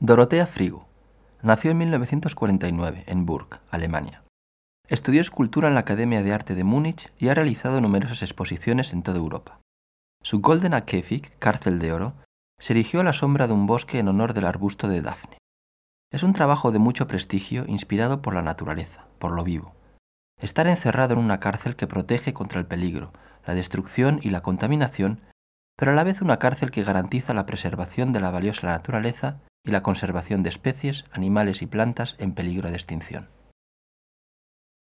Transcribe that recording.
Dorothea Frigo nació en 1949 en Burg, Alemania. Estudió escultura en la Academia de Arte de Múnich y ha realizado numerosas exposiciones en toda Europa. Su Goldener Käfig, cárcel de oro, se erigió a la sombra de un bosque en honor del arbusto de Dafne. Es un trabajo de mucho prestigio inspirado por la naturaleza, por lo vivo. Estar encerrado en una cárcel que protege contra el peligro, la destrucción y la contaminación, pero a la vez una cárcel que garantiza la preservación de la valiosa naturaleza y la conservación de especies, animales y plantas en peligro de extinción.